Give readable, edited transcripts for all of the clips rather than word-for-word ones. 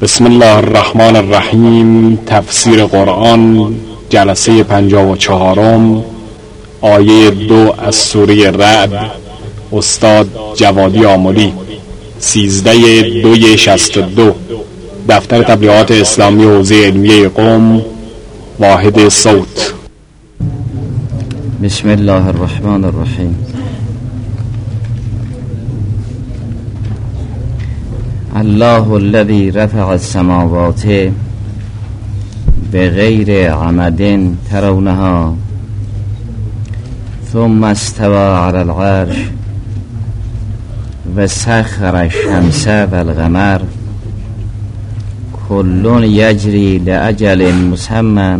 بسم الله الرحمن الرحیم. تفسیر قرآن جلسه 54 آیه 2 از سوره رعد. استاد جوادی آملی. 13/2/62. دفتر تبلیغات اسلامی حوزه علمیه قم. واحد صوت. بسم الله الرحمن الرحیم. الله الذي رفع السماوات بغیر عمد ترونها ثم استوى على العرش وسخر الشمس والقمر كل يجري لأجل مسمى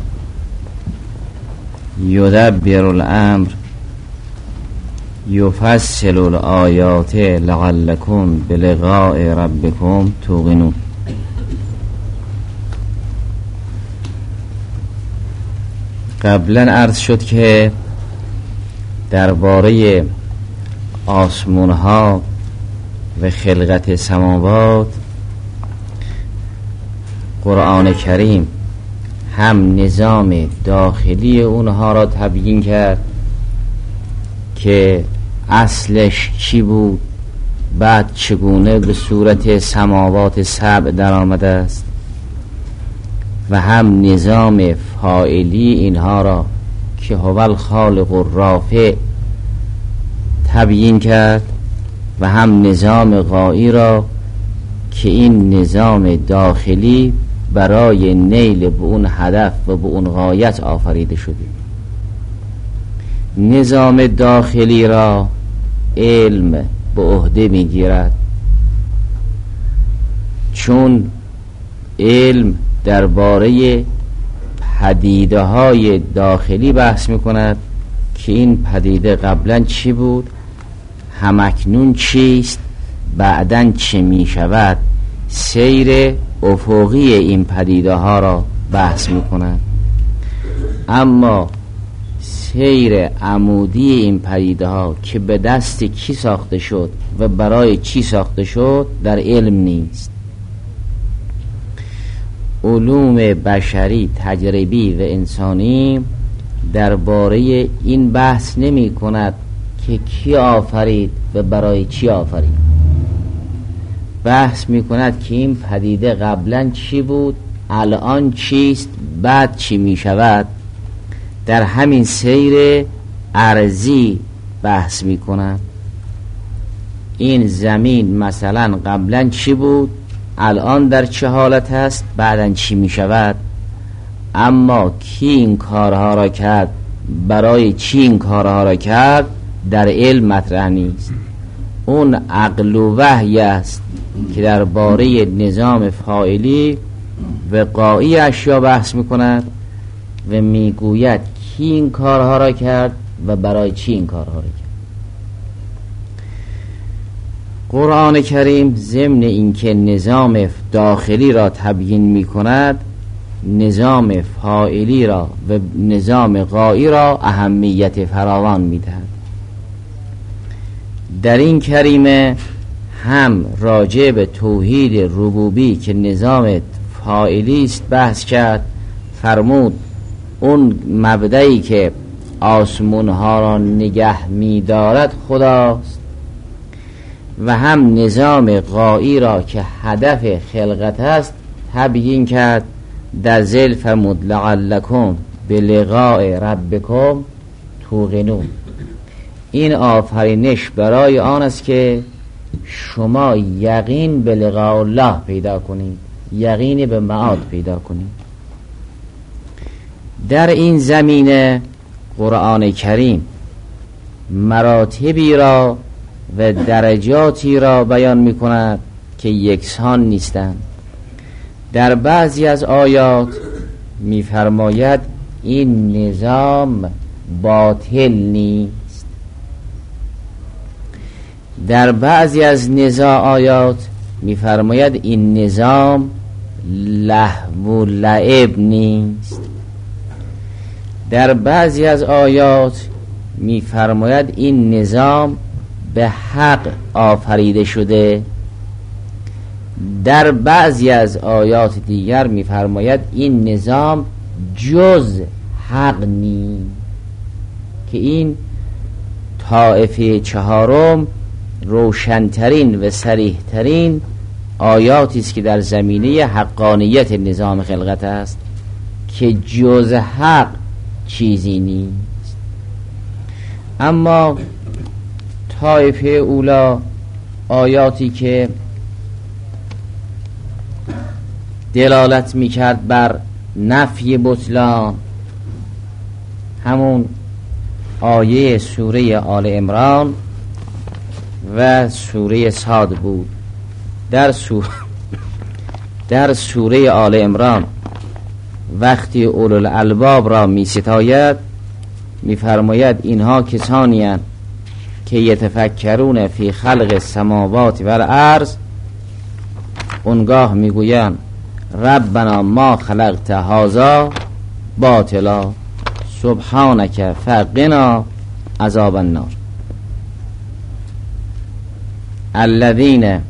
يدبر الأمر یفصل الآیات لعلکم بلقاء ربکم توقنون. قبلا عرض شد که درباره آسمان ها و خلقت سماوات قرآن کریم هم نظام داخلی اونها را تبیین کرد که اصلش چی بود، بعد چگونه به صورت سماوات سبع در آمده است، و هم نظام فاعلی اینها را که هو الخالق الرافع تبیین کرد، و هم نظام غایی را که این نظام داخلی برای نیل به اون هدف و به اون غایت آفریده شده. نظام داخلی را علم به عهده میگیرد، چون علم درباره پدیده های داخلی بحث میکند که این پدیده قبلا چی بود، همکنون چیست، بعدن چه میشود. سیر افقی این پدیده ها را بحث میکند، اما سیر عمودی این پدیده ها که به دست کی ساخته شد و برای چی ساخته شد در علم نیست. علوم بشری، تجربی و انسانی درباره این بحث نمی کند که کی آفرید و برای چی آفرید. بحث می کند که این پدیده قبلا چی بود، الان چیست، بعد چی می شود. در همین سیر ارضی بحث می کنند. این زمین مثلا قبلا چی بود، الان در چه حالت است، بعداً چی می شود. اما کی این کارها را کرد، برای چی این کارها را کرد، در علم مطرح نیست. اون عقل و وحی است که درباره نظام فاعلی و غایی اشیا بحث می کند و می گوید کی این کارها را کرد و برای چی این کارها را کرد. قرآن کریم ضمن اینکه نظام داخلی را تبیین می کند، نظام فاعلی را و نظام غایی را اهمیت فراوان می دهد. در این کریمه هم راجع به توحید ربوبی که نظام فاعلی است بحث کرد، فرمود اون مبدئی که آسمون ها را نگه می دارد خداست، و هم نظام غایی را که هدف خلقت است تبیین کرد. در ذیل فرمود لعلکم بلقاء ربکم توقنون. این آفرینش برای آن است که شما یقین به لقاء الله پیدا کنید، یقین به معاد پیدا کنید. در این زمینه قرآن کریم مراتبی را و درجاتی را بیان می کند که یکسان نیستند. در بعضی از آیات می فرماید این نظام باطل نیست، در بعضی از آیات می فرماید این نظام لهو و لعب نیست، در بعضی از آیات می‌فرماید این نظام به حق آفریده شده، در بعضی از آیات دیگر می‌فرماید این نظام جز حق نیست، که این طایفه چهارم روشنترین و صریحترین آیاتی است که در زمینه حقانیت نظام خلقت است، که جز حق چیزی نیست. اما طایفه اولا آیاتی که دلالت میکرد بر نفی بطلان، همون آیه سوره آل عمران و سوره صاد بود. در سوره آل عمران وقتی اولوالالباب را می ستاید می فرماید اینها کسانی اند که یتفکرون فی خلق السماوات و الارض، اونگاه می گویند ربنا ما خلقت هذا باطلا سبحانک فقنا عذاب النار. الذین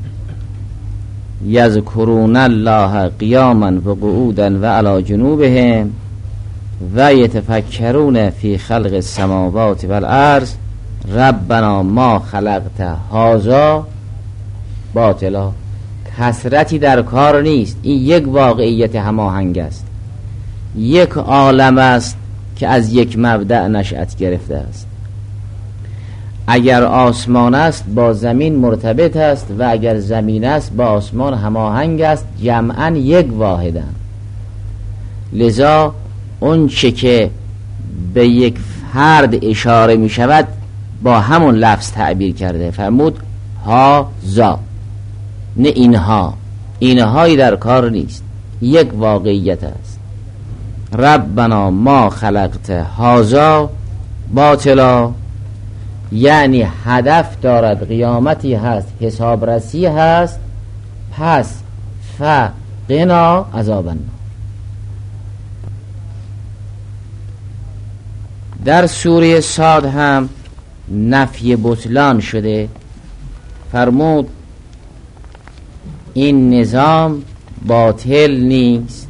یذکرون الله قیاما و قعودا و علی جنوبهم و یتفکرون فی خلق السماوات و الارض ربنا ما خلقت هذا باطلا. کثرتی در کار نیست، این یک واقعیت هماهنگ است، یک عالم است که از یک مبدأ نشأت گرفته است. اگر آسمان است با زمین مرتبط است و اگر زمین است با آسمان هماهنگ است، جمعاً یک واحدند. لذا اون چه که به یک فرد اشاره می شود با همون لفظ تعبیر کرده، فرمود ها زا، نه اینهایی در کار نیست، یک واقعیت است. ربنا ما خلقت هذا باطلا، یعنی هدف دارد، قیامتی هست، حسابرسی هست، پس فقنا عذاب النار. در سوره صاد هم نفی بطلان شده، فرمود این نظام باطل نیست.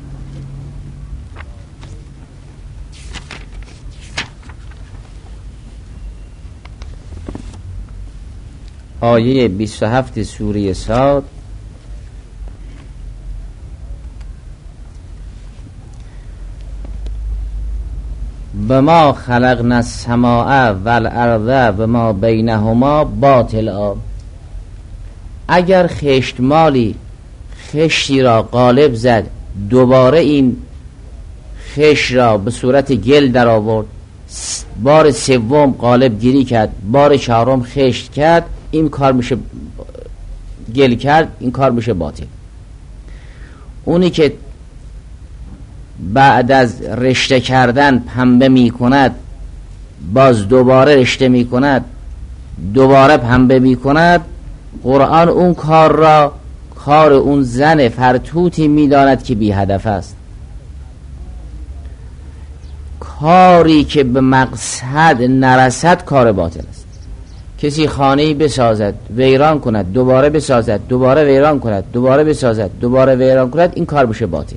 آیه 27 سوره صاد بما خلقنا السماء والارض بما بینهما باطلا. اگر خشتمالی خشتی را غالب زد، دوباره این خشت را به صورت گل در آورد، بار سوم غالب گیری کرد، بار چهارم خشت کرد، این کار میشه گل کرد، این کار میشه باطل. اونی که بعد از رشته کردن پنبه می کند، باز دوباره رشته می کند، دوباره پنبه می کند، قرآن اون کار را کار اون زن فرتوتی می داند که بی هدف است. کاری که به مقصد نرسد کار باطل است. کسی خانه‌ای بسازد، ویران کند، دوباره بسازد، دوباره ویران کند، دوباره بسازد، دوباره ویران کند، این کار بشه باطل.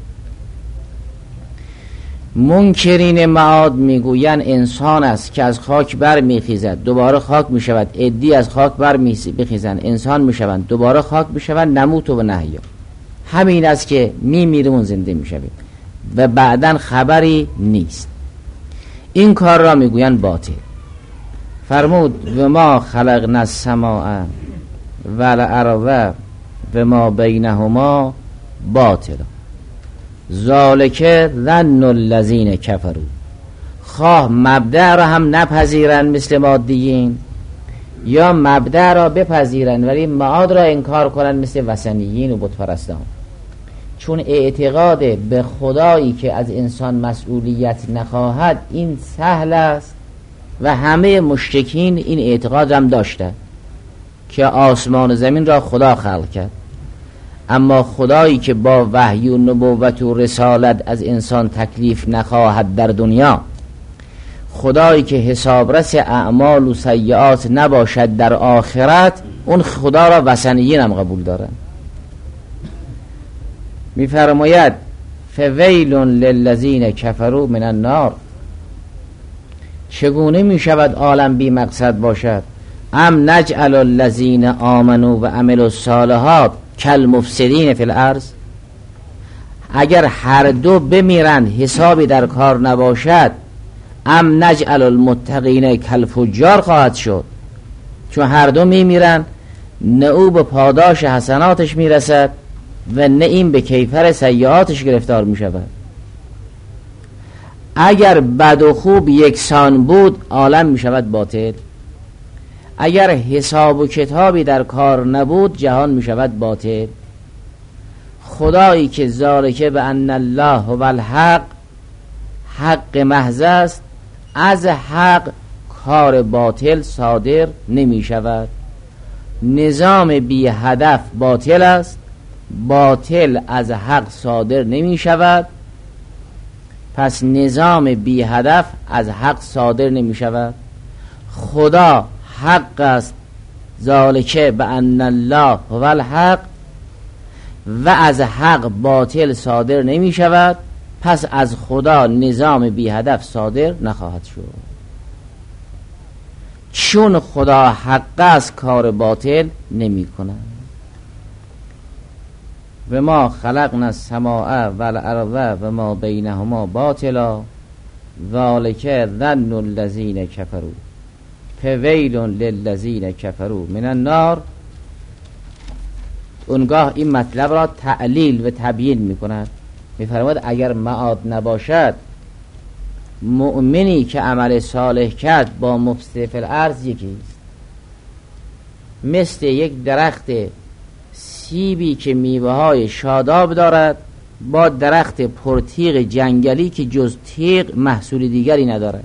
منکرین معاد میگویند انسان است که از خاک بر میخیزد، دوباره خاک میشود، عدی از خاک بر میخیزند، انسان میشوند، دوباره خاک میشوند، نموت و نحیا. همین است که میمیریم و زنده میشویم و بعداً خبری نیست. این کار را میگویند باطل. فرمود و ما خلقنا السماء والارض و ما بینهما باطلا ذالک ظن الذین کفروا. خواه مبدأ را هم نپذیرن مثل مادیین، یا مبدأ را بپذیرن ولی معاد را انکار کنن مثل وثنیین و بتپرستان. چون اعتقاد به خدایی که از انسان مسئولیت نخواهد این سهل است و همه مشرکین این اعتقاد هم داشته که آسمان و زمین را خدا خلق کرد، اما خدایی که با وحی و نبوت و رسالت از انسان تکلیف نخواهد در دنیا، خدایی که حسابرس اعمال و سیئات نباشد در آخرت، اون خدا را وثنیین هم قبول دارن. میفرماید فویل للذین کفروا من النار. چگونه می شود عالم بی مقصد باشد؟ ام نجعل الذین آمنوا و عملوا الصالحات کالمفسدین فی الارض. اگر هر دو بمیرند حسابی در کار نباشد، ام نجعل المتقین کالفجار خواهد شد. چون هر دو میمیرند، نه او به پاداش حسناتش میرسد و نه این به کیفر سیئاتش گرفتار میشود. اگر بد و خوب یکسان بود، عالم میشود باطل. اگر حساب و کتابی در کار نبود، جهان میشود باطل. خدایی که ذالک بان الله هو الحق، حق محض است، از حق کار باطل صادر نمی شود. نظام بی هدف باطل است، باطل از حق صادر نمی شود. پس نظام بی هدف از حق صادر نمی شود. خدا حق است، ذالک بان الله هو الحق، و از حق باطل صادر نمی شود. پس از خدا نظام بی هدف صادر نخواهد شد. چون خدا حق است، کار باطل نمی کند. و ما خلقنا السماء والارض و ما بینهما باطلا ذالک ظن الذین کفروا فویل للذین کفروا من النار. اونگاه این مطلب را تعلیل و تبیین می کند. می فرماید اگر معاد نباشد، مؤمنی که عمل صالح کرد با مفسد فی الارض یکیست. مثل یک درخت سیبی که میوه های شاداب دارد با درخت پرتیغ جنگلی که جز تیغ محصول دیگری ندارد.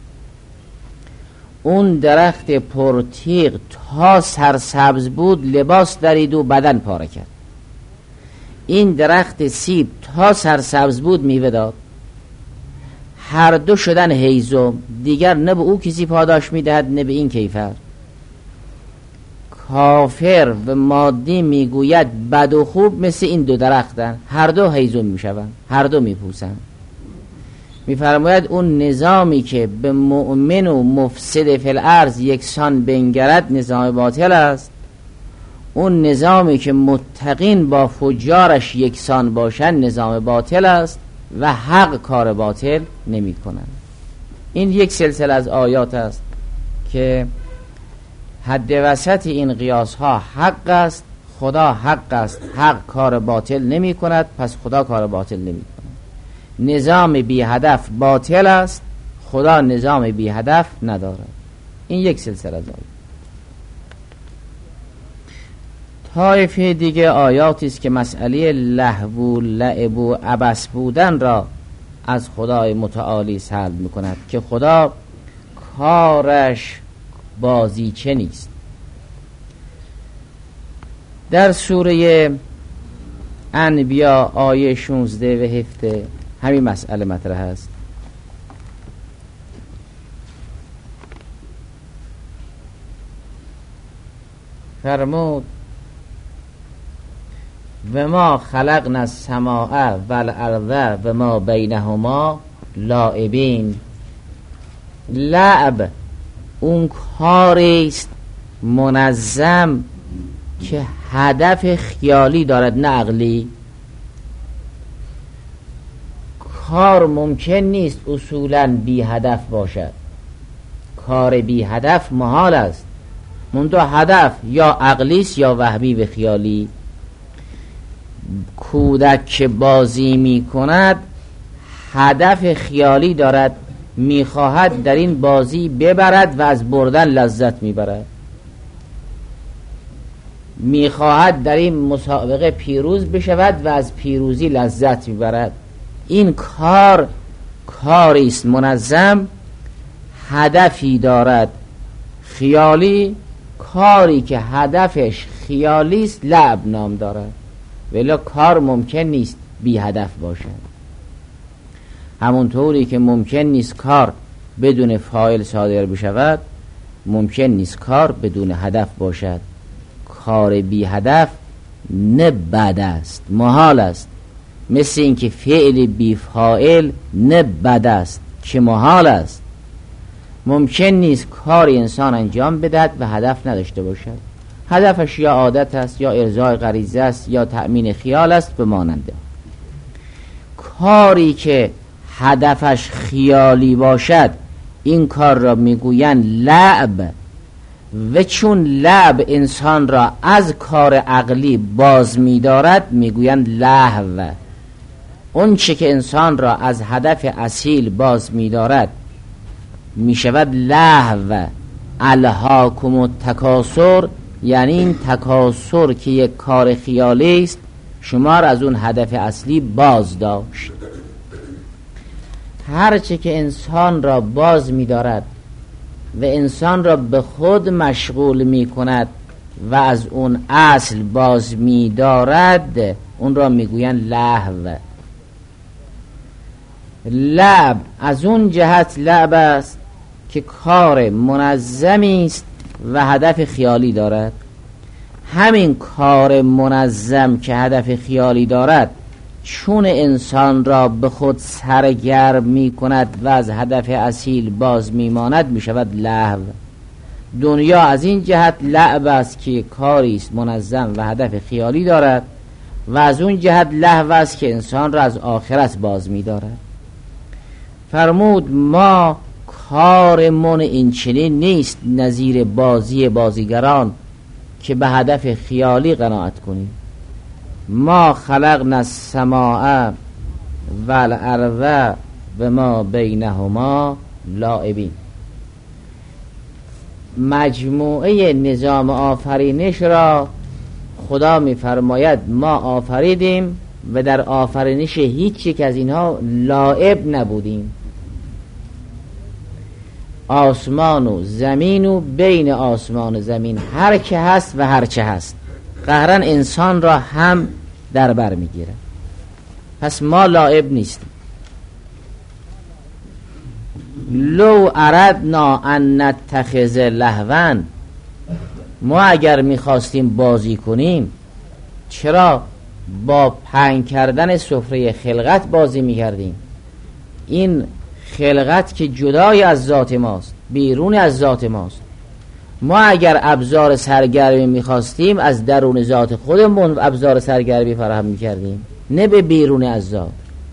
اون درخت پرتیغ تا سرسبز بود لباس درید و بدن پاره کرد. این درخت سیب تا سرسبز بود میوه داد. هر دو شدن هیزم، دیگر نه به او کسی پاداش میدهد نه به این کیفر. کافر و مادی میگوید بد و خوب مثل این دو درختن، هر دو هیزم میشوند، هر دو میپوسند. میفرماید اون نظامی که به مؤمن و مفسد فی الارض یکسان بنگرد نظام باطل است. اون نظامی که متقین با فجارش یکسان باشند نظام باطل است و حق کار باطل نمی کنند. این یک سلسله از آیات است که حد وسط این قیاس ها حق است. خدا حق است، حق کار باطل نمی کند، پس خدا کار باطل نمی کند. نظام بی هدف باطل است، خدا نظام بی هدف ندارد. این یک سلسله از آیات. طایفه دیگه آیاتی است که مسئله لهو و لعب و عبث بودن را از خدای متعالی سلب میکند که خدا کارش بازیچه نیست. در سوره انبیا آیه 16 و 17 همین مسئله مطرح است. فرمود و ما خلقنا السماء والارض و ما بینهما لاعبین. لعب اون کاری است منظم که هدف خیالی دارد نه عقلی. کار ممکن نیست اصولا بی هدف باشد. کار بی هدف محال است. منتها هدف یا عقلی است یا وهمی و خیالی. کودک که بازی می کند هدف خیالی دارد، میخواهد در این بازی ببرد و از بردن لذت میبرد. میخواهد در این مسابقه پیروز بشود و از پیروزی لذت میبرد. این کاری است منظم، هدفی دارد خیالی. کاری که هدفش خیالی است لعب نام دارد، ولی کار ممکن نیست بی هدف باشد. همونطوری که ممکن نیست کار بدون فاعل صادر بشود، ممکن نیست کار بدون هدف باشد. کار بی هدف نه بد است، محال است. مثل این که فعل بی فاعل نه بد است که محال است. ممکن نیست کار انسان انجام بدهد و هدف نداشته باشد. هدفش یا عادت است یا ارضای غریزه است یا تأمین خیال است به ماننده. کاری که هدفش خیالی باشد این کار را میگویند لعب، و چون لعب انسان را از کار عقلی باز می‌دارد میگویند لهو. اون چه که انسان را از هدف اصیل باز می‌دارد میشود لهو. الهاکم التکاثر، یعنی این تکاثر که یک کار خیالی است شما را از اون هدف اصلی باز داشت. هرچه که انسان را باز می‌دارد و انسان را به خود مشغول می‌کند و از اون اصل باز می‌دارد اون را می‌گویند لهو. لعب از اون جهت لعب است که کار منظمی است و هدف خیالی دارد. همین کار منظم که هدف خیالی دارد چون انسان را به خود سرگرم می کند و از هدف اصیل باز می ماند می شود لهو. دنیا از این جهت لعب است که کاری است منظم و هدف خیالی دارد و از اون جهت لهو است که انسان را از آخرت باز می دارد. فرمود ما کارمون این چنین نیست نظیر بازی بازیگران که به هدف خیالی قناعت کنیم. ما خلقنا السماء والارض و ما بینهما لاعبین. مجموعه نظام آفرینش را خدا می‌فرماید ما آفریدیم و در آفرینش هیچ یک از اینها لاعب نبودیم. آسمان و زمین و بین آسمان و زمین هر که هست و هر چه هست قهرن انسان را هم در بر میگیره. پس ما لاعب نیستیم. لو اردنا ان نتخذ لهوا، ما اگر میخواستیم بازی کنیم چرا با پهن کردن سفره خلقت بازی میکردیم؟ این خلقت که جدای از ذات ماست، بیرون از ذات ماست. ما اگر ابزار سرگرمی میخواستیم از درون ذات خودمون ابزار سرگرمی فراهم میکردیم، نه به بیرون از ذات.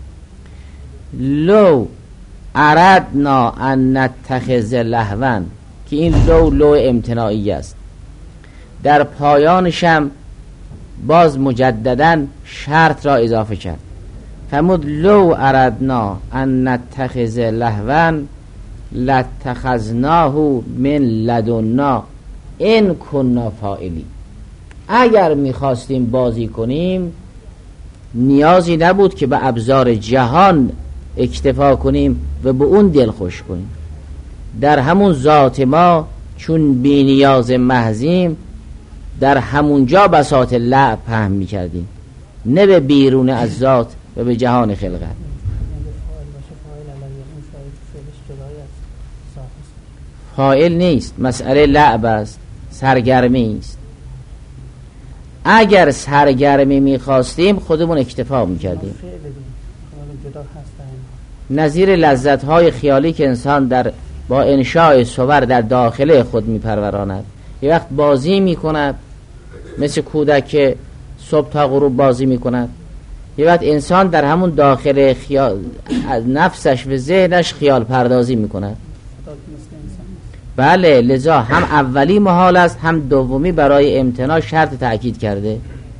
لو اردنا ان نتخذ لهوا، که این لو امتناعی است. در پایانشم باز مجددا شرط را اضافه کرد. فرمود لو اردنا ان نتخذ لهوا لاتخذناه من لدنا ان كنا فاعلین. اگر میخواستیم بازی کنیم نیازی نبود که به ابزار جهان اکتفا کنیم و به اون دل خوش کنیم. در همون ذات ما چون بی نیاز محضیم در همونجا بساط لعب پهن میکردیم، نه به بیرون از ذات و به جهان خلقت. فاعل نیست، مسئله لعب است، سرگرمی است. اگر سرگرمی میخواستیم خودمون اکتفا میکردیم. نظیر لذت‌های خیالی که انسان در با انشاء صور در داخل خود میپروراند. یه وقت بازی میکند مثل کودک که صبح تا غروب بازی میکند، یه وقت انسان در همون داخل خیال نفسش و ذهنش خیال پردازی میکند. بله، لذا هم اولی محال است هم دومی برای امتناع شرط تأکید کرده.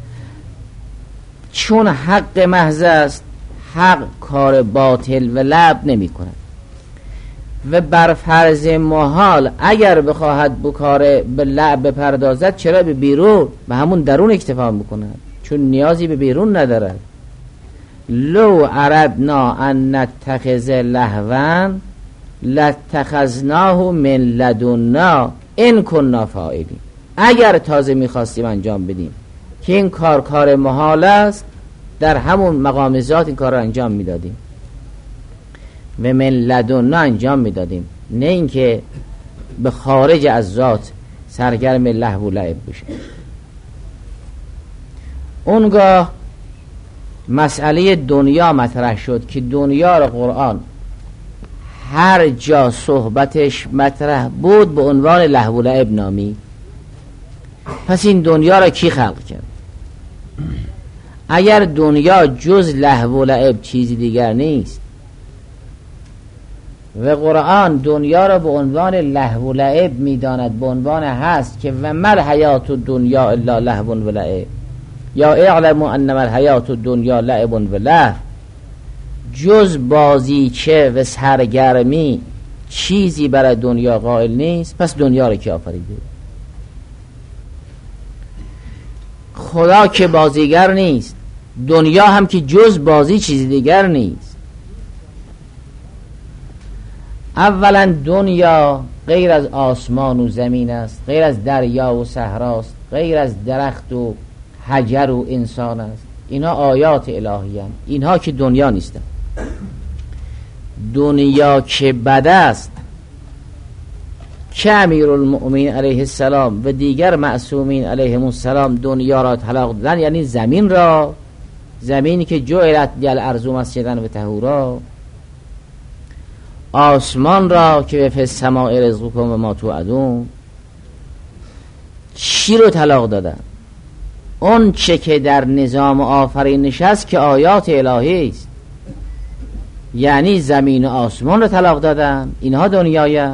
چون حق محض است حق کار باطل و لعب نمی کند و بر فرض محال اگر بخواهد بکار به لعب بپردازد چرا به بیرون و همون درون اکتفا میکند، چون نیازی به بیرون ندارد. لو اردنا ان نتخذ لهوا لاتخذناه من لدنا ان كنا فاعلین. اگر تازه میخواستیم انجام بدیم که این کار محال است در همون مقام ذات این کار رو انجام میدادیم و من لدنا انجام میدادیم، نه اینکه به خارج از ذات سرگرم لهو و لعب بشه. اونگاه مسئله دنیا مطرح شد که دنیا را قرآن هر جا صحبتش مطرح بود به عنوان لهو و لعب نامی. پس این دنیا را کی خلق کرد؟ اگر دنیا جز لهو و لعب چیزی دیگر نیست و قرآن دنیا را به عنوان لهو و لعب میداند، به عنوان هست که و مل حیات الدنیا الا لهو و لعب یا اعلموا انما الحیات الدنیا لعب و لهو، جز بازیچه و سرگرمی چیزی برای دنیا قائل نیست. پس دنیا را کی آفریده؟ خدا که بازیگر نیست، دنیا هم که جز بازی چیزی دیگر نیست. اولا دنیا غیر از آسمان و زمین است، غیر از دریا و صحراست، غیر از درخت و حجر و انسان است. اینها آیات الهی هستند، اینها که دنیا نیستند. دنیا که بد است که امیرالمؤمنین علیه السلام و دیگر معصومین علیهم السلام دنیا را طلاق دادن، یعنی زمین را، زمینی که جعلت للارض مسجدا و طهورا، آسمان را که فی السماء رزقکم و ما توعدون. چی رو طلاق دادن؟ اون چه که در نظام آفرینش است که آیات الهی است، یعنی زمین و آسمان رو طلاق دادن. اینها دنیایه.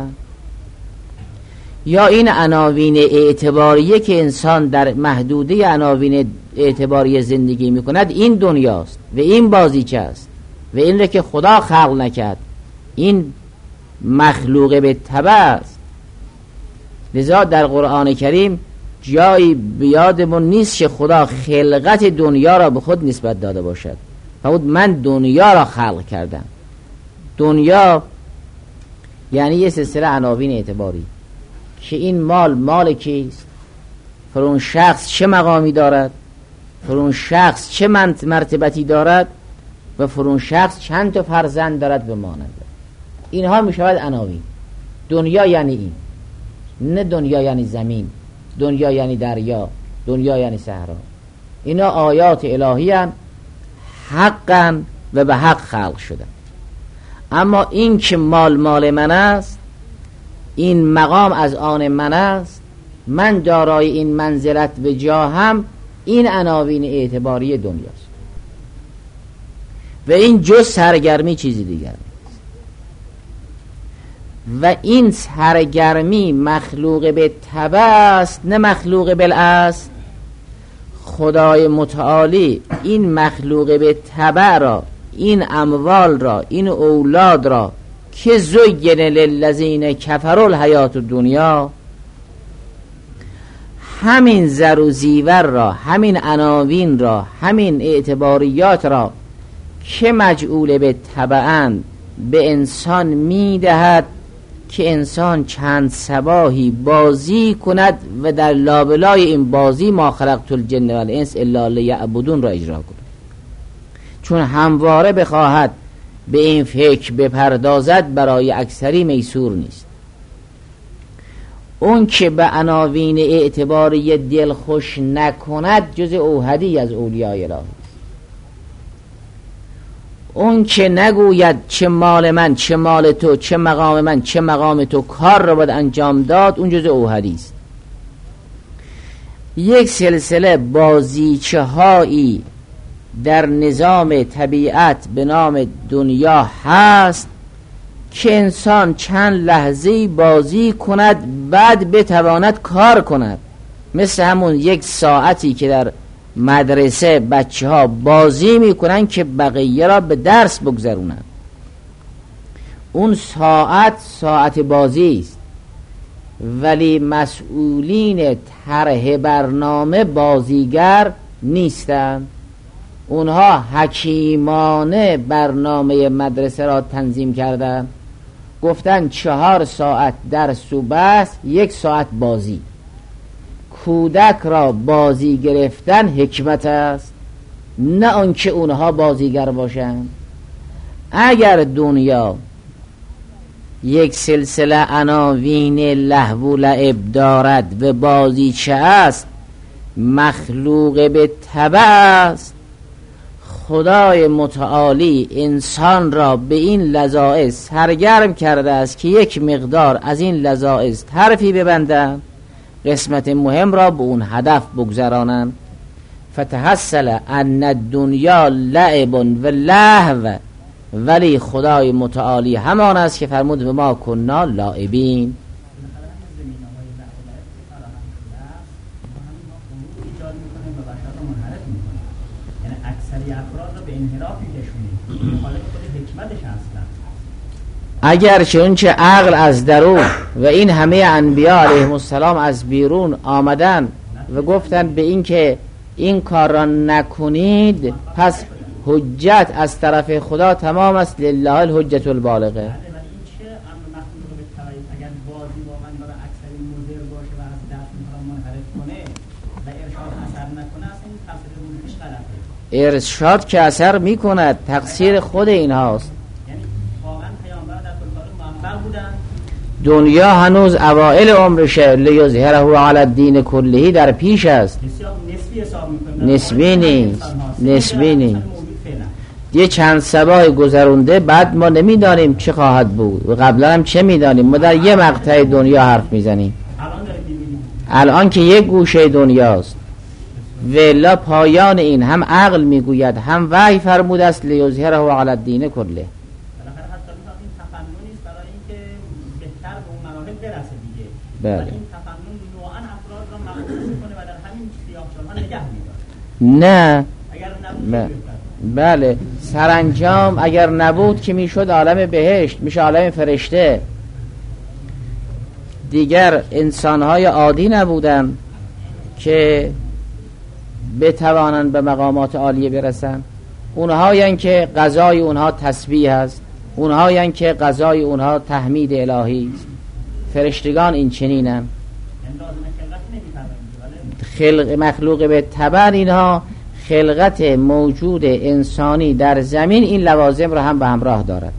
یا این عناوین اعتباریه که انسان در محدوده عناوین اعتباری زندگی میکند، این دنیاست و این بازیچه است و این رو که خدا خلق نکرد، این مخلوق به تبع است. لذا در قرآن کریم جایی بیادمون نیست که خدا خلقت دنیا را به خود نسبت داده باشد. فرمود من دنیا را خلق کردم. دنیا یعنی یه سلسله عناوین اعتباری که این مال کیست، پر اون شخص چه مقامی دارد، پر اون شخص چه مرتبتی دارد و پر اون شخص چند تا فرزند دارد به مانند. اینها می شود عناوین. دنیا یعنی این، نه دنیا یعنی زمین، دنیا یعنی دریا، دنیا یعنی صحرا. اینا آیات الهی هستند، حقا و به حق خلق شدن. اما این که مال من است، این مقام از آن من است، من دارای این منزلت و جاهم، این عناوین اعتباری دنیاست و این جز سرگرمی چیزی دیگر نیست. و این سرگرمی مخلوق به تبع است، نه مخلوق بالاصل. خدای متعالی این مخلوق به تبع را، این اموال را، این اولاد را که زین للذین کفروا الحیات الدنیا، همین زر و زیور را، همین عناوین را، همین اعتباریات را که مجعول به تبعاً به انسان میدهد که انسان چند صباحی بازی کند و در لابلای این بازی ما خلقت الجن والانس الا لیعبدون را اجرا کند. چون همواره بخواهد به این فکر بپردازد برای اکثری میسور نیست. اون که به عناوین اعتباری دل خوش نکند جز اوحدی از اولیای الهی. اون که نگوید چه مال من، چه مال تو، چه مقام من، چه مقام تو، کار را باید انجام داد، اون جز اوحدی است. یک سلسله بازیچه هایی در نظام طبیعت به نام دنیا هست که انسان چند لحظه بازی کند بعد بتواند کار کند. مثل همون یک ساعتی که در مدرسه بچه ها بازی میکنن که بقیه را به درس بگذرونن. اون ساعت بازی است، ولی مسئولین طرح برنامه بازیگر نیستند. اونها حکیمانه برنامه مدرسه را تنظیم کردن، گفتن 4 ساعت درس و بحث، 1 ساعت بازی. کودک را بازی گرفتن حکمت است، نه آنکه اونها بازیگر باشند. اگر دنیا یک سلسله عناوین لهو و لعب دارد و بازیچه است، مخلوق به تبع است، خدای متعالی انسان را به این لذائذ سرگرم کرده است که یک مقدار از این لذائذ طرفی ببندند، قسمت مهم را به اون هدف بگذرانند. فتحصل ان الدنیا لعب و لهو، ولی خدای متعالی همان است که فرمود و ما کنا لاعبین. اگر چه عقل از درون و این همه انبیاء علیهم السلام از بیرون آمدن و گفتن به این که این کار را نکنید، پس حجت از طرف خدا تمام است، لله الحجت البالغه. ارشاد که اثر میکند، تقصیر خود اینهاست. دنیا هنوز اوائل عمرشه، لیظهره علی الدین کله در پیش است، نسبی نیست. یه چند سبای گذرونده، بعد ما نمیدانیم چه خواهد بود و قبلا هم چه میدانیم. ما در یه مقطع دنیا حرف میزنیم، الان که یک گوشه دنیاست. ولا پایان این هم عقل میگوید هم وحی فرموده است لیظهره علی الدین کله. بله. نه بله، سرانجام اگر نبود که میشد عالم بهشت، میشه عالم فرشته. دیگر انسانهای عادی نبودن که بتوانند به مقامات عالیه برسن. اونهایی که غذای اونها تسبیح است، اونهایی که غذای اونها تحمید الهی است. فرشتگان این چنینن، خلق مخلوق به تبع اینها خلقت موجود انسانی در زمین این لوازم را هم به همراه دارد.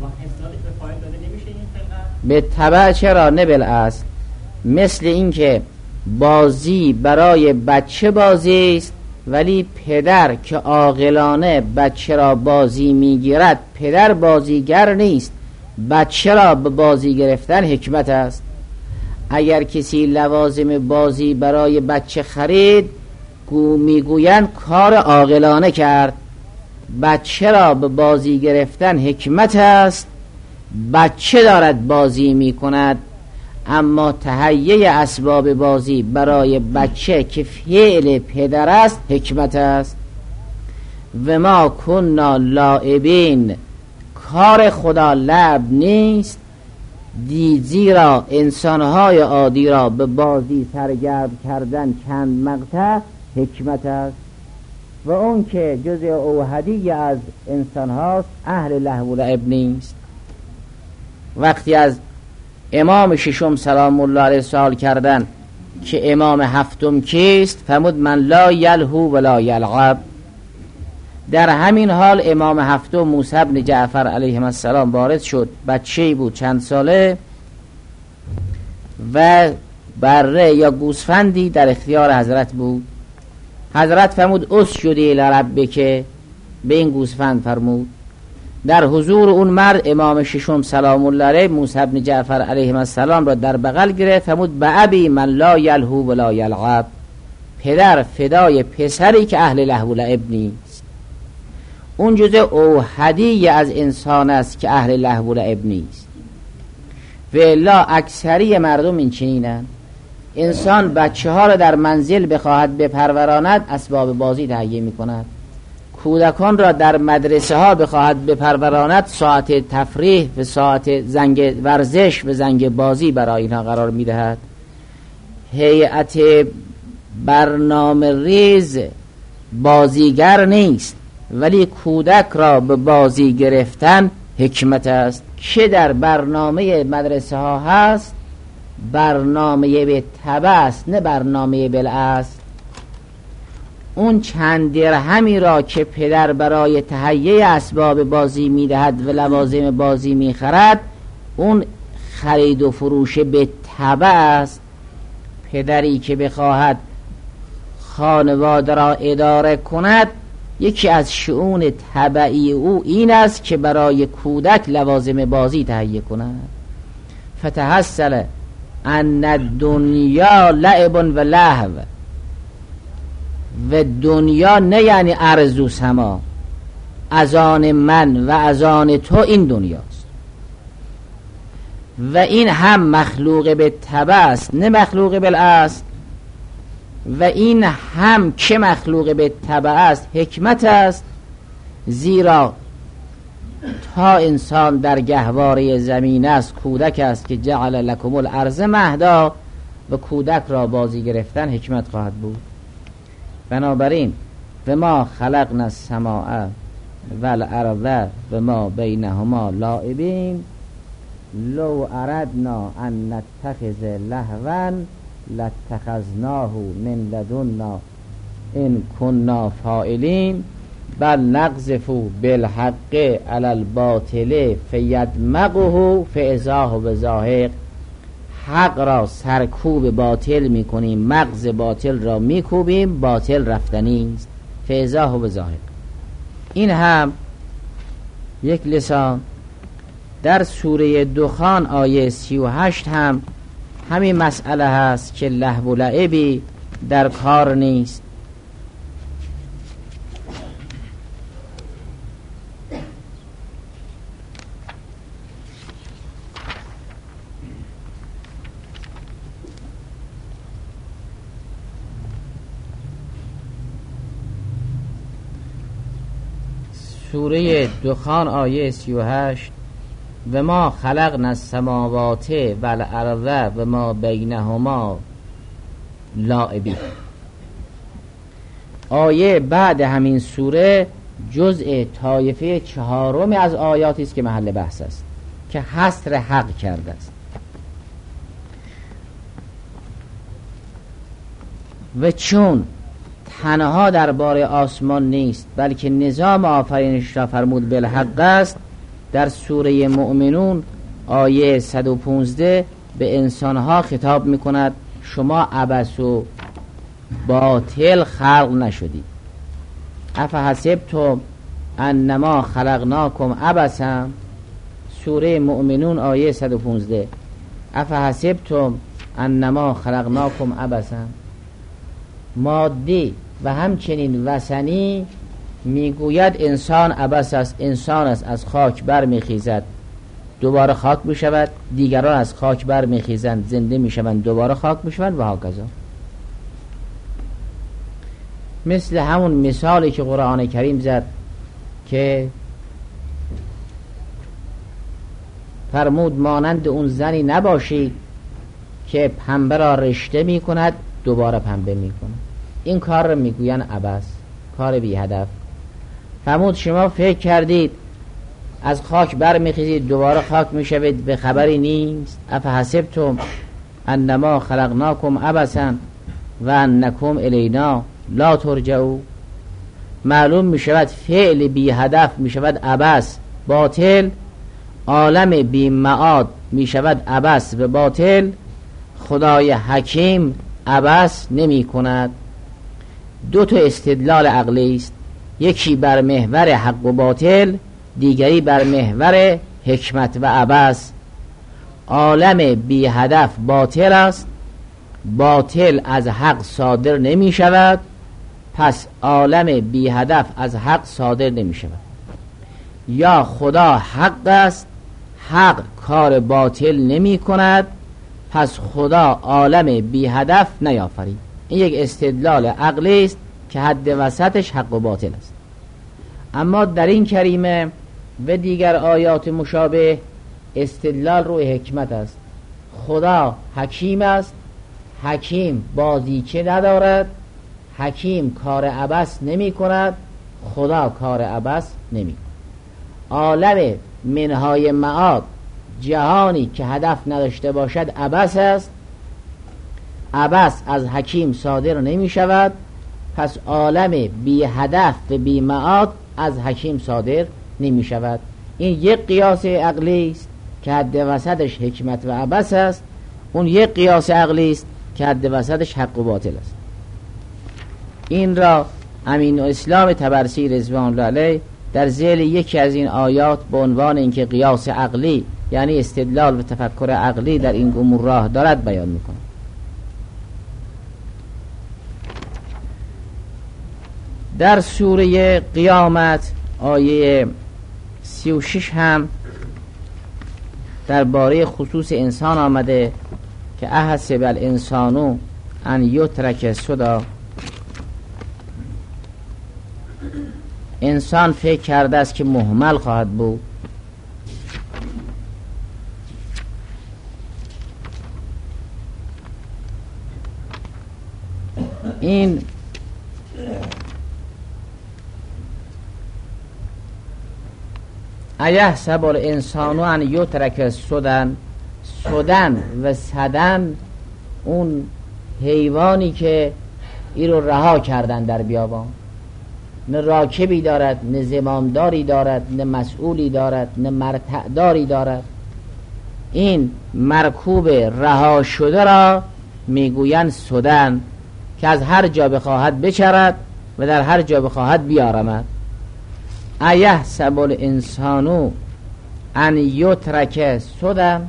به تبع چرا؟ نه بالاصل. مثل این که بازی برای بچه بازی است، ولی پدر که عاقلانه بچه را بازی میگیرد، پدر بازیگر نیست، بچه را به بازی گرفتن حکمت است. اگر کسی لوازم بازی برای بچه خرید، میگویند کار عاقلانه کرد. بچه را به بازی گرفتن حکمت است، بچه دارد بازی میکند، اما تهیه اسباب بازی برای بچه که فعل پدر است حکمت است. و ما کنا لاعبین، کار خدا لعب نیست. زیرا انسانهای عادی را به بازی سرگرم کردن چند مقطع حکمت است، و اون که جزء اوحدی از انسان هاست اهل لهو و لعب نیست. وقتی از امام ششم سلام الله علیه سوال کردن که امام هفتم کیست، فرمود من لا یلهو ولا یلعب. در همین حال امام هفتم موسی بن جعفر علیه السلام وارد شد، بچه‌ای بود چند ساله، و بره یا گوسفندی در اختیار حضرت بود. حضرت فرمود اسجدی لربک، به این گوسفند فرمود. در حضور اون مرد امام ششم سلام الله علیه موسی بن جعفر علیه السلام را در بغل گرفت، فرمود به ابی من لا یلهو ولا یلعب، پدر فدای پسری که اهل لهو و لعب نیست. اون جزء اوحدی از انسان است که اهل لهو و لعب نیست. و الا اکثری مردم این چنینن. انسان بچه ها را در منزل بخواهد بپروراند، اسباب بازی تهیه می کند. کودکان را در مدرسه ها بخواهد بپروراند، ساعت تفریح و ساعت زنگ ورزش و زنگ بازی برای اینها قرار می دهد. هیئت برنامه ریز بازیگر نیست، ولی کودک را به بازی گرفتن حکمت است. که در برنامه مدرسه ها هست برنامه به تبع است، نه برنامه بالاصل. اون چند درهمی را که پدر برای تهیه اسباب بازی میدهد و لوازم بازی میخرد، اون خرید و فروش به تبع است. پدری که بخواهد خانواده را اداره کند، یکی از شؤون طبعی او این است که برای کودک لوازم بازی تهیه کند. فتحصل ان الدنیا لعب و لهو، و دنیا نه یعنی ارض و سما، از آن من و از آن تو این دنیاست، و این هم مخلوق به طبع است نه مخلوق بالاصل، و این هم که مخلوق به طبع است حکمت است، زیرا تا انسان در گهواره زمین است کودک است که جعل لکم الارض مهدا، و کودک را بازی گرفتن حکمت خواهد بود. بنابراین و ما خلقنا السماء والارض و ما بینهما لاعبین لو اردنا ان نتخذ لهوا لاتخذناه من لدنا ان كنا فاعلین بل نقذف بالحق علی الباطل فیدمغه فاذا هو زاهق. حق را سرکوب باطل میکنیم، مغز باطل را میکوبیم، باطل رفتنی است. فاذا هو زاهق. این هم یک لسان. در سوره دخان آیه 38 هم همین مسئله هست که لهو و لعبی در کار نیست. سوره دخان آیه 38 و ما خلقنا السماوات والارض و ما بینهما لاعبین. آیه بعد همین سوره جزء طایفه چهارم از آیاتی است که محل بحث است، که حصر حق کرده است. و چون تنها درباره آسمان نیست بلکه نظام آفرینش را فرمود بالحق است، در سوره مؤمنون آیه 115 به انسانها خطاب میکند شما عبث و باطل خلق نشدید. افحسبتم انما خلقناکم عبثا، سوره مؤمنون آیه 115 افحسبتم انما خلقناکم عبثا. مادی و همچنین وثنی میگوید انسان عبث است، انسان است از خاک بر میخیزد دوباره خاک میشود، دیگران از خاک بر میخیزند زنده میشوند دوباره خاک میشوند و هاکذا. مثل همون مثالی که قرآن کریم زد که فرمود مانند اون زنی نباشید که پنبه را رشته میکند دوباره پنبه میکند. این کار را میگوین عبث، کار بی هدف. فرمود شما فکر کردید از خاک بر میخیزید دوباره خاک میشوید، به خبری نیست. افحسبتم انما خلقناکم عبثا و انکم الینا لا ترجعوا. معلوم میشود فعل بی هدف میشود عبث باطل، عالم بی معاد میشود عبث و باطل. خدای حکیم عبث نمی کند. دو تا استدلال عقلی است، یکی بر محور حق و باطل، دیگری بر محور حکمت و عبث. عالم بی هدف باطل است، باطل از حق صادر نمی شود، پس عالم بی هدف از حق صادر نمی شود. یا خدا حق است، حق کار باطل نمی کند، پس خدا عالم بی هدف نیافرید. این یک استدلال عقلی است که حد وسطش حق و باطل است. اما در این کریمه و دیگر آیات مشابه استدلال روی حکمت است. خدا حکیم است، حکیم بازیچه ندارد، حکیم کار عبث نمی کند، خدا کار عبث نمی کند. عالم منهای معاد، جهانی که هدف نداشته باشد عبث است، عبث از حکیم صادر نمی شود، پس عالم بی هدف و بی معاد از حکیم صادر نمی شود. این یک قیاس عقلی است که حد وسطش حکمت و عبث است، اون یک قیاس عقلی است که حد وسطش حق و باطل است. این را امین اسلام طبرسی رضوان الله علیه در ذیل یکی از این آیات به عنوان اینکه قیاس عقلی یعنی استدلال و تفکر عقلی در این امور راه دارد بیان میکنه. در سوره قیامت آیه 36 هم درباره خصوص انسان آمده که احسب الانسان ان یترک سدی، انسان فکر کرده است که مهمل خواهد بود. این ایحسب الانسان ان یترک سدی، سدن و سدن اون حیوانی که این رو رها کردن در بیابان، نه راکبی دارد، نه زمامداری دارد، نه مسئولی دارد، نه مرتعداری دارد. این مرکوب رها شده را میگویند سدن که از هر جا بخواهد بچرد و در هر جا بخواهد بیارمد. ایحسب الانسان ان یترک سدی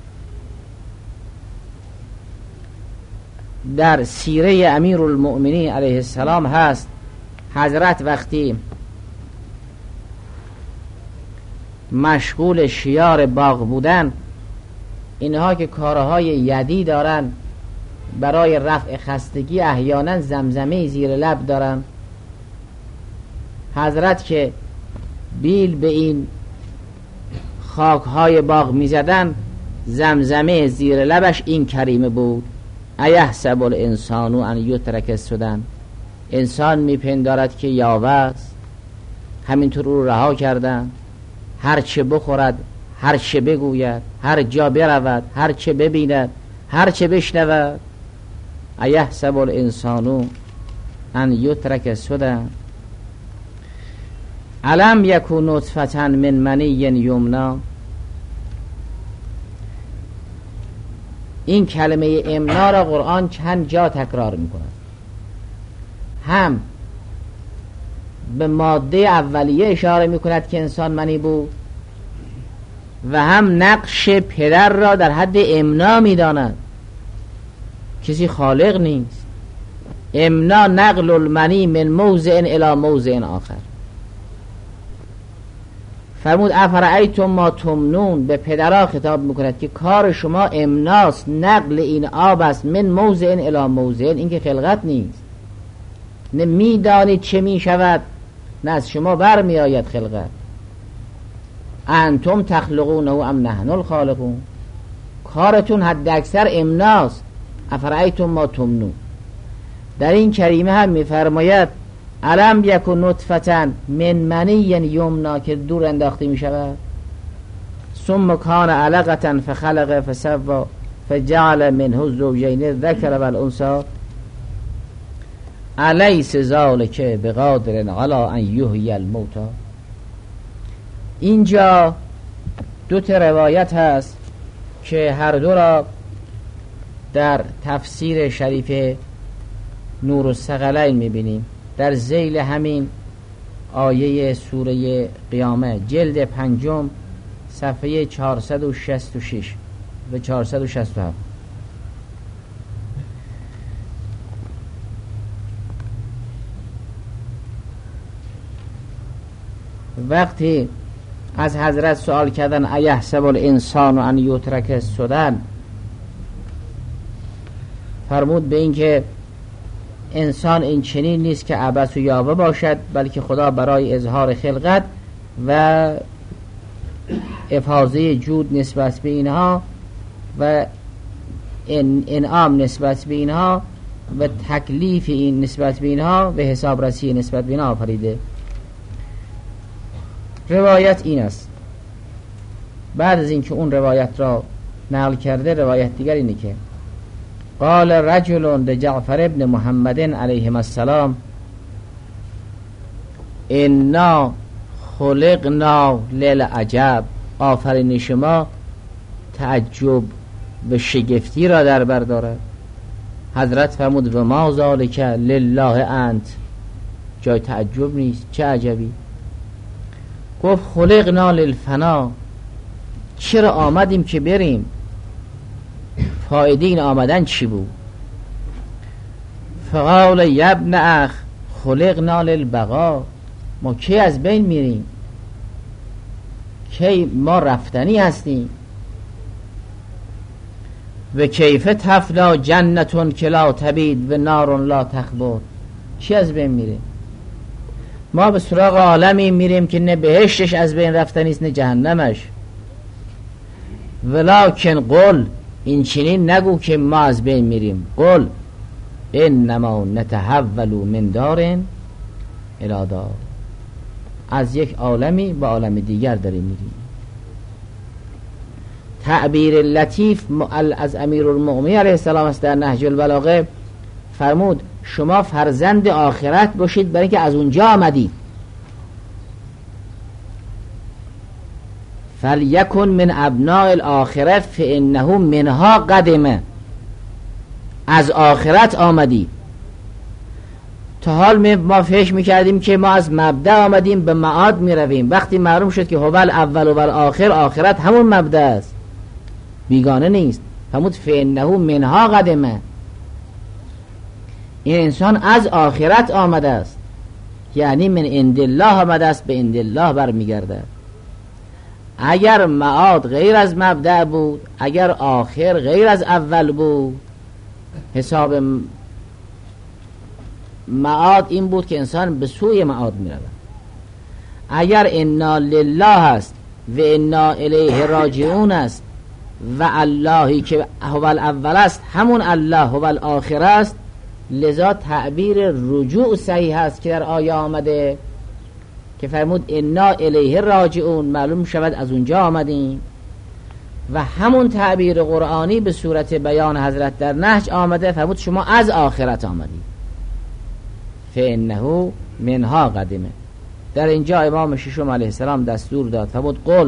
در سیره امیرالمؤمنین علیه السلام هست. حضرت وقتی مشغول شیار باغ بودن، اینها که کارهای یدی دارن برای رفع خستگی احیانا زمزمه زیر لب دارن، حضرت که بیل به این خاکهای باغ می زدن، زمزمه زیر لبش این کریمه بود: ایحسب الانسان ان یترک سدی. انسان میپندارد که یاوه است، همینطور او رها کردن، هر چه بخورد، هر چه بگوید، هر جا برود، هر چه ببیند، هر چه بشنود. ایحسب الانسان ان یترک سدی الم یکن نطفة من منی یمنا. این کلمه امنا را قرآن چند جا تکرار میکند، هم به ماده اولیه اشاره میکند که انسان منی بود و هم نقش پدر را در حد امنا میداند. کسی خالق نیست. امنا نقل المنی من موضع الی موضع آخر. فرمود افرأیتم ما تمنون، به پدرها خطاب میکند که کار شما امناست، نقل این آب است، من موضع الی موضع. این که خلقت نیست، نه میدانید چه میشود، نه از شما برمی آید خلقت. انتم تخلقونه ام نحن الخالقون. کارتون حد اکثر امناست. افرأیتم ما تمنون. در این کریمه هم میفرماید الم یکن نطفة من منی یمنا که دور انداخته می شود، ثم کان علقة فخلق فسوى فجعل منه الزوجین الذکر والانثی الیس ذلک بقادر علی ان یحیی الموتی. اینجا دو تا روایت هست که هر دو را در تفسیر شریف نور الثقلین میبینیم. در ذیل همین آیه سوره قیامت جلد 5 صفحه 466 و 467. وقتی از حضرت سوال کردن ایحسب الانسان ان یترک سدی، فرمود به این که انسان این چنین نیست که عبث و یاوه باشد، بلکه خدا برای اظهار خلقت و افاضه جود نسبت به اینها و انعام نسبت به اینها و تکلیف این نسبت به اینها و حسابرسی نسبت به اینها آفریده. روایت این است. بعد از اینکه اون روایت را نقل کرده، روایت دیگر اینه که قال رجل لجعفر ابن محمد علیهم السلام انا خلقنا للعجب. آفرین شما تعجب و شگفتی را در بر دارد. حضرت فرمود و ما ذالک لله انت. جای تعجب نیست، چه عجبی. گفت خلقنا للفنا، چرا آمدیم که بریم؟ فایده این آمدن چی بود؟ فقال یبن اخ خلقنا للبقا، ما کی از بین میریم؟ کی ما رفتنی هستیم؟ و کیف تفلا جنتون که لا تبید و نارون لا تخبر، چی از بین میره؟ ما به سراغ عالمی میریم که نه بهشتش از بین رفتنیست نه جهنمش. ولکن قل، این چنین نگو که ما از بین میریم. قل انما نتحول من دار الی دار، از یک عالمی به عالم دیگر داریم میریم. تعبیر لطیف از امیرالمؤمنین علیه السلام است در نهج البلاغه، فرمود شما فرزند آخرت باشید برای که از اونجا آمدید. فلیکن من ابناء الاخره فانه منها قدمه، از آخرت آمدید. تا حال ما فکر میکردیم که ما از مبدأ آمدیم به معاد میرویم، وقتی معلوم شد که هو الاول و الاخر، آخرت همون مبدأ است، بیگانه نیست. فرمود فانه منها قدمه، این انسان از آخرت آمده است، یعنی من عند الله آمده است، به عند الله برمیگرده. اگر معاد غیر از مبدأ بود، اگر آخر غیر از اول بود، حساب معاد این بود که انسان به سوی معاد میرود. اگر انا لله است و انا الیه راجعون است و اللهی که هو الاول است همون الله هو الاخر است، لذا تعبیر رجوع صحیح است که در آیه آمده که فرمود انا الیه راجعون، معلوم شود از اونجا آمدیم. و همون تعبیر قرآنی به صورت بیان حضرت در نهج آمده، فرمود شما از آخرت آمدید، فانه منها قدمه. در اینجا امام ششم علیه السلام دستور داد، فرمود قل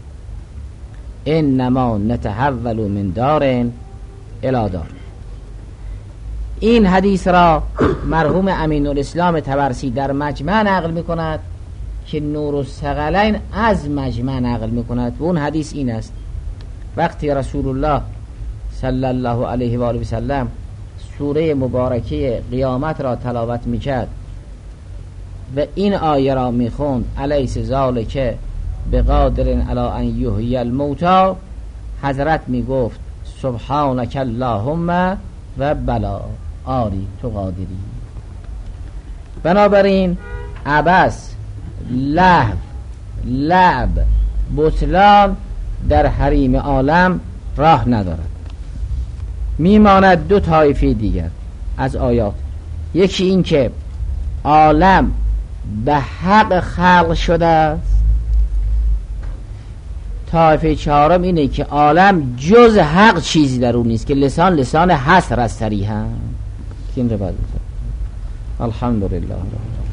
انما نتحول من دار الی دار. این حدیث را مرحوم امین الاسلام طبرسی در مجمع نقل می کند که نور الثقلین از مجمع نقل می کند و اون حدیث این است: وقتی رسول الله صلی الله علیه و آله و سلم سوره مبارکه قیامت را تلاوت می کرد و این آیه را می خوند الیس ذالک بقادر علی ان یحیی الموتی، حضرت می گفت سبحانک اللهم و بلا، آری تو قادری. بنابراین عبث، لهو، لعب، بطلان در حریم عالم راه ندارد. میماند دو طایفه دیگر از آیات، یکی این که عالم به حق خلق شده است، طایفه چهارم اینه که عالم جز حق چیزی در اون نیست که لسان حسر از صریحا. این رو بعد الحمدلله.